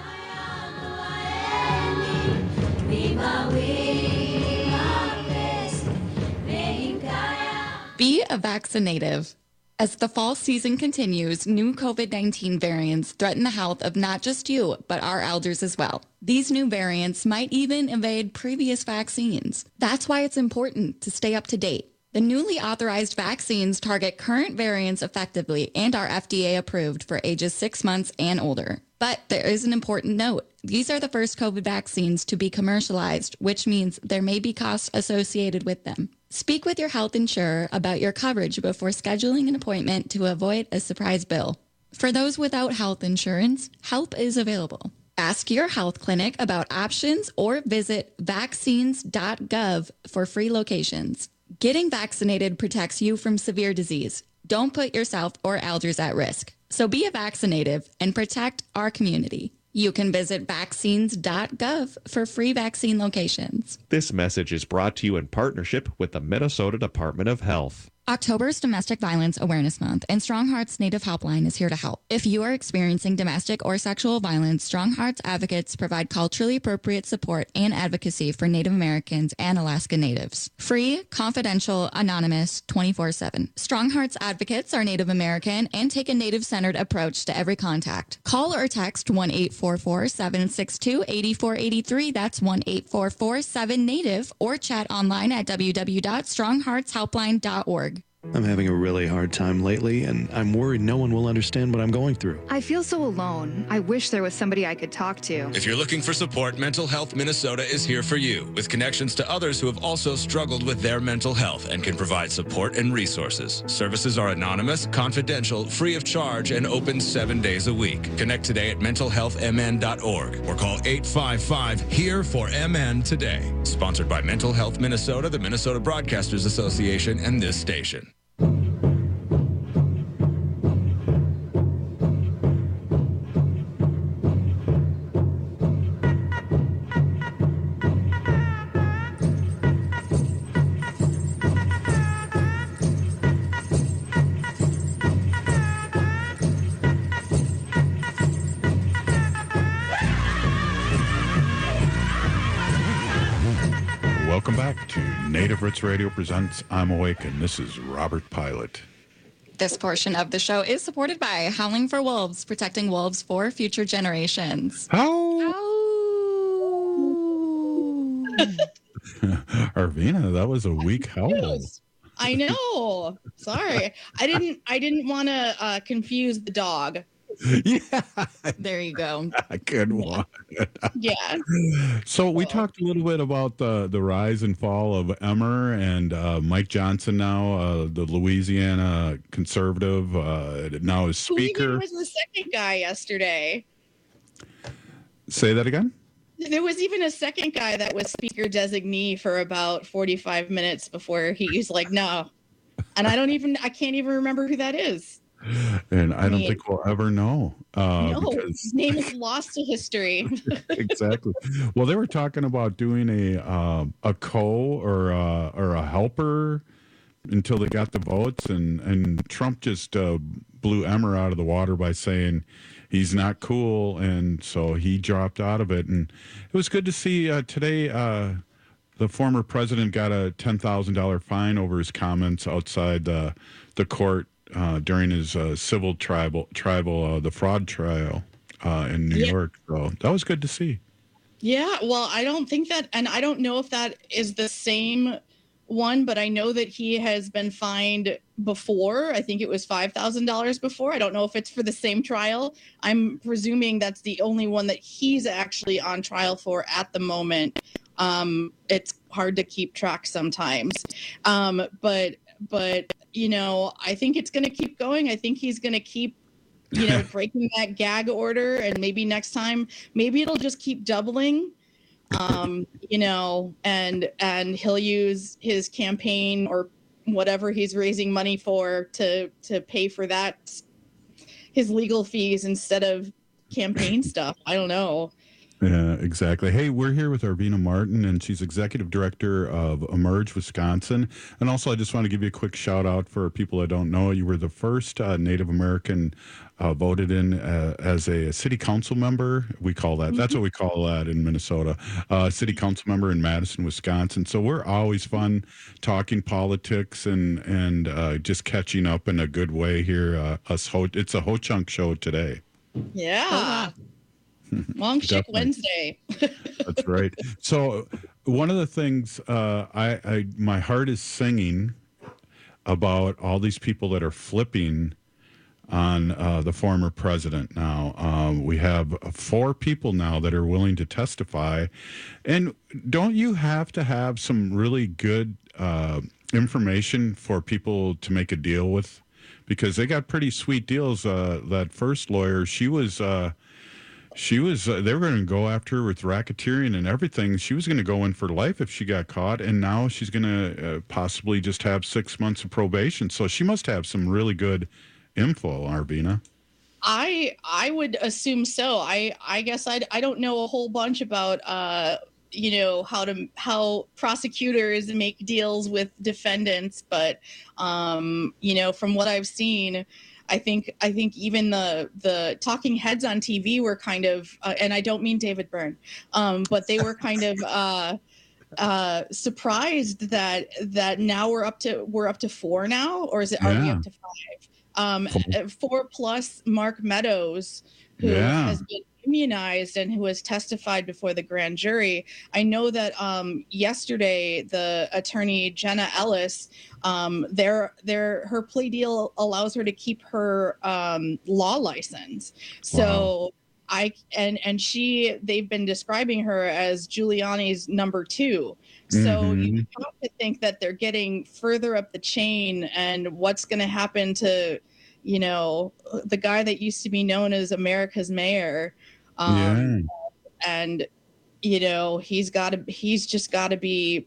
Be a vaccinative. As the fall season continues, new COVID-19 variants threaten the health of not just you, but our elders as well. These new variants might even evade previous vaccines. That's why it's important to stay up to date. The newly authorized vaccines target current variants effectively and are FDA approved for ages 6 months and older. But there is an important note. These are the first COVID vaccines to be commercialized, which means there may be costs associated with them. Speak with your health insurer about your coverage before scheduling an appointment to avoid a surprise bill. For those without health insurance, help is available. Ask your health clinic about options or visit vaccines.gov for free locations. Getting vaccinated protects you from severe disease. Don't put yourself or elders at risk. So be a vaccinative and protect our community. You can visit vaccines.gov for free vaccine locations. This message is brought to you in partnership with the Minnesota Department of Health. October's Domestic Violence Awareness Month, and Strong Hearts Native Helpline is here to help. If you are experiencing domestic or sexual violence, Strong Hearts advocates provide culturally appropriate support and advocacy for Native Americans and Alaska Natives. Free, confidential, anonymous, 24/7. Strong Hearts advocates are Native American and take a Native-centered approach to every contact. Call or text 1-844-762-8483. That's 1-844-7-NATIVE, or chat online at www.strongheartshelpline.org. I'm having a really hard time lately, and I'm worried no one will understand what I'm going through. I feel so alone. I wish there was somebody I could talk to. If you're looking for support, Mental Health Minnesota is here for you, with connections to others who have also struggled with their mental health and can provide support and resources. Services are anonymous, confidential, free of charge, and open 7 days a week. Connect today at mentalhealthmn.org or call 855-HERE-4MN today. Sponsored by Mental Health Minnesota, the Minnesota Broadcasters Association, and this station. Welcome back to Native Roots Radio presents I'm Awake, and this is Robert Pilot. This portion of the show is supported by Howling for Wolves, protecting wolves for future generations. Arvina, that was a weak howl. I know. Sorry. I didn't want to confuse the dog. Yeah. There you go. Good one. Yeah. So we talked a little bit about the rise and fall of Emmer and Mike Johnson now, the Louisiana conservative, now is speaker. There was the second guy yesterday. Say that again? There was even a second guy that was speaker designee for about 45 minutes before he was like, no. And I can't even remember who that is. And I don't think we'll ever know. No, his name is lost to history. Exactly. Well, they were talking about doing a or a helper until they got the votes, and Trump just blew Emmer out of the water by saying he's not cool, and so he dropped out of it. And it was good to see today. The former president got a $10,000 fine over his comments outside the court during his civil tribal the fraud trial in New York. So that was good to see. Yeah, well, I don't think that, and I don't know if that is the same one, but I know that he has been fined before. I think it was $5,000 before. I don't know if it's for the same trial. I'm presuming that's the only one that he's actually on trial for at the moment. It's hard to keep track sometimes. But you know, I think it's going to keep going. I think he's going to keep, you know, breaking that gag order, and maybe next time, maybe it'll just keep doubling, you know, and he'll use his campaign or whatever he's raising money for to pay for that, his legal fees instead of campaign stuff. I don't know. Yeah, exactly. Hey, we're here with Arvina Martin, and she's executive director of Emerge Wisconsin. And also, I just want to give you a quick shout out for people that don't know. You were the first Native American voted in as a city council member. We call that. That's what we call that in Minnesota. City council member in Madison, Wisconsin. So we're always fun talking politics and just catching up in a good way here. It's a Ho-Chunk show today. Yeah. Long Chick Wednesday. That's right. So one of the things my heart is singing about all these people that are flipping on the former president now. We have 4 people now that are willing to testify. And don't you have to have some really good information for people to make a deal with? Because they got pretty sweet deals. That first lawyer, they were going to go after her with racketeering and everything. She was going to go in for life if she got caught, and now she's going to possibly just have 6 months of probation. So she must have some really good info, Arvina. I would assume so. I guess I don't know a whole bunch about how prosecutors make deals with defendants, but from what I've seen, I think even the talking heads on TV were kind of, and I don't mean David Byrne, but they were kind of surprised that now we're up to 4 now, or is it already up to 5? 4 plus Mark Meadows, who has been immunized and who has testified before the grand jury. I know that yesterday the attorney Jenna Ellis, her plea deal allows her to keep her law license. So they've been describing her as Giuliani's number 2. So you have to think that they're getting further up the chain, and what's going to happen to the guy that used to be known as America's mayor. And he's just got to be,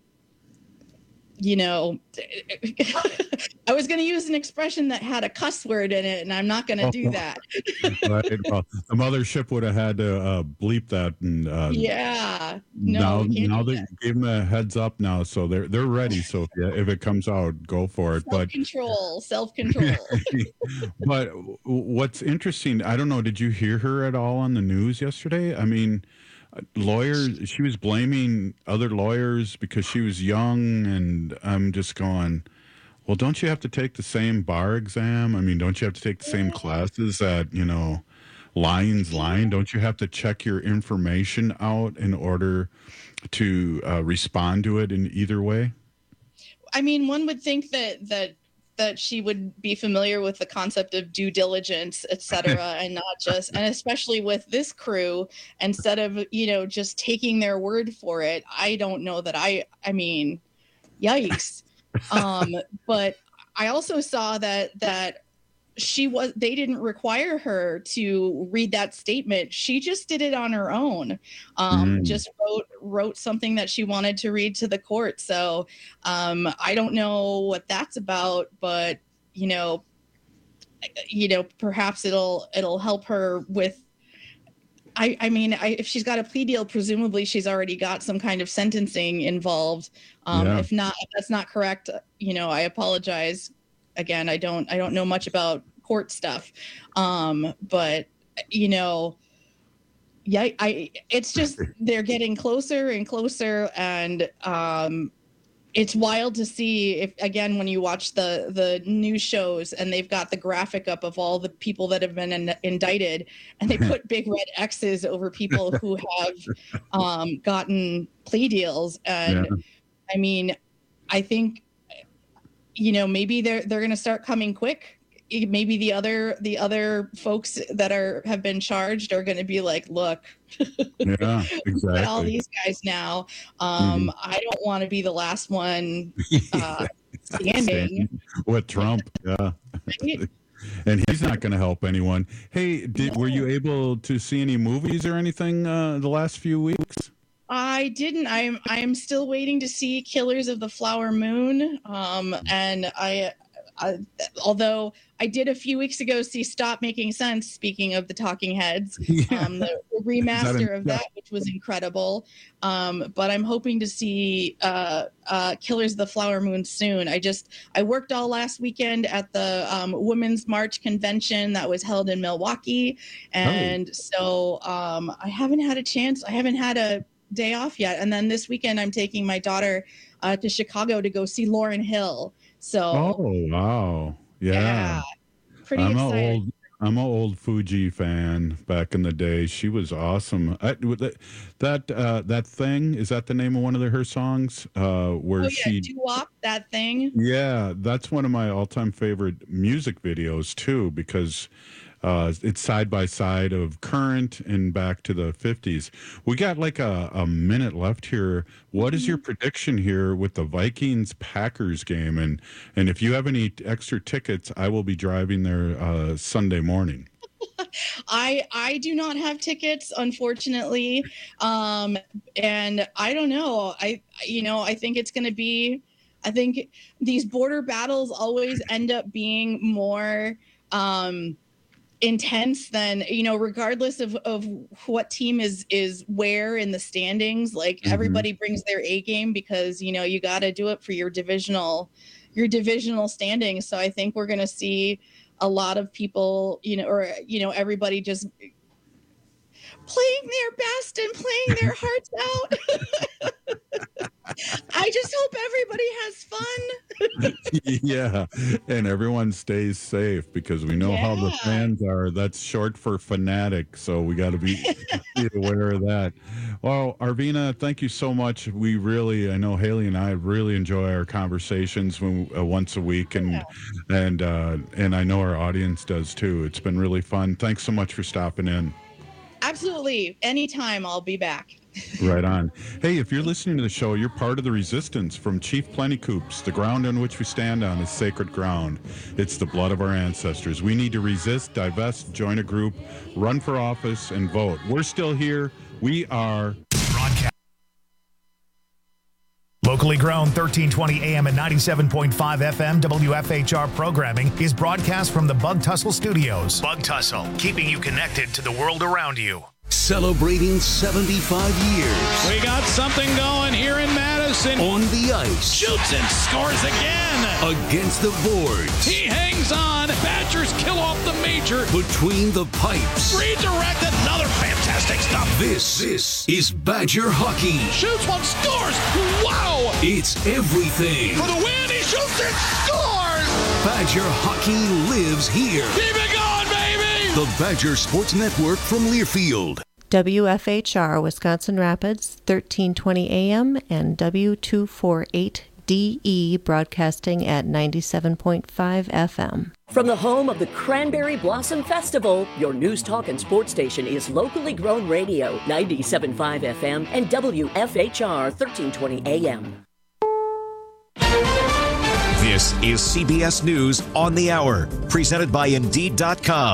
I was going to use an expression that had a cuss word in it, and I'm not going to do that. Right. Well, the mothership would have had to bleep that, and now they gave them a heads up now, so they're ready. So if it comes out, go for it. Self-control. But what's interesting, I don't know, did you hear her at all on the news yesterday? I mean, lawyers, she was blaming other lawyers because she was young, and I'm just going, well, don't you have to take the same bar exam? I mean, don't you have to take the same classes at, Lying's Lying? Don't you have to check your information out in order to respond to it in either way? I mean, one would think that she would be familiar with the concept of due diligence, et cetera, and especially with this crew, instead of, just taking their word for it. I don't know that I mean, yikes. But I also saw that they didn't require her to read that statement. She just did it on her own. Just wrote something that she wanted to read to the court. So I don't know what that's about, but perhaps it'll help her with. I mean, if she's got a plea deal, presumably she's already got some kind of sentencing involved. If that's not correct, I apologize. Again, I don't know much about court stuff, but it's just they're getting closer and closer, and it's wild to see when you watch the news shows and they've got the graphic up of all the people that have been indicted, and they put big red X's over people who have gotten plea deals, and I mean, I think. Maybe they're going to start coming quick. Maybe the other folks that have been charged are going to be like, look, exactly. All these guys now. I don't want to be the last one standing with Trump. Yeah. Right? And he's not going to help anyone. Hey, were you able to see any movies or anything the last few weeks? I didn't. I'm still waiting to see Killers of the Flower Moon. And although I did a few weeks ago see Stop Making Sense, speaking of the Talking Heads, the remaster of that, which was incredible. But I'm hoping to see Killers of the Flower Moon soon. I worked all last weekend at the Women's March convention that was held in Milwaukee. And so I haven't had a chance. I haven't had a day off yet, and then this weekend I'm taking my daughter to Chicago to go see Lauryn Hill. So wow, yeah. Pretty excited. I'm an old Fuji fan back in the day. She was awesome. That thing, is that the name of one of her songs? Doo-wop, That Thing. Yeah, that's one of my all-time favorite music videos too, because it's side by side of current and back to the 50s. We got like a minute left here. What is your prediction here with the Vikings-Packers game? And if you have any extra tickets, I will be driving there Sunday morning. I do not have tickets, unfortunately. And I don't know. I think it's going to be, I think these border battles always end up being more, intense, then, regardless of what team is where in the standings, like everybody brings their A game, because, you got to do it for your divisional standings. So I think we're going to see a lot of people, everybody just playing their best and playing their hearts out. I just hope everybody has fun. Yeah, and everyone stays safe, because we know how the fans are. That's short for fanatic, so we got to be aware of that. Well, Arvina, thank you so much. I know Haley and I really enjoy our conversations once a week, and I know our audience does too. It's been really fun. Thanks so much for stopping in. Absolutely. Anytime, I'll be back. Right on. Hey, if you're listening to the show, you're part of the resistance from Chief Plentycoops. The ground on which we stand on is sacred ground. It's the blood of our ancestors. We need to resist, divest, join a group, run for office, and vote. We're still here. We are broadcast. Locally grown, 1320 AM and 97.5 FM WFHR programming is broadcast from the Bug Tussle Studios. Bug Tussle, keeping you connected to the world around you. Celebrating 75 years. We got something going here in Madison. On the ice. Shoots and scores again. Against the boards. He hangs on. Badgers kill off the major. Between the pipes. Redirect, another fantastic stop. This is Badger hockey. Shoots one, scores. Wow. It's everything. For the win, he shoots and scores. Badger hockey lives here. Keep it going, baby. The Badger Sports Network from Learfield. WFHR, Wisconsin Rapids, 1320 AM and W248DE, broadcasting at 97.5 FM. From the home of the Cranberry Blossom Festival, your news, talk, and sports station is Locally Grown Radio, 97.5 FM and WFHR, 1320 AM. This is CBS News on the Hour, presented by Indeed.com.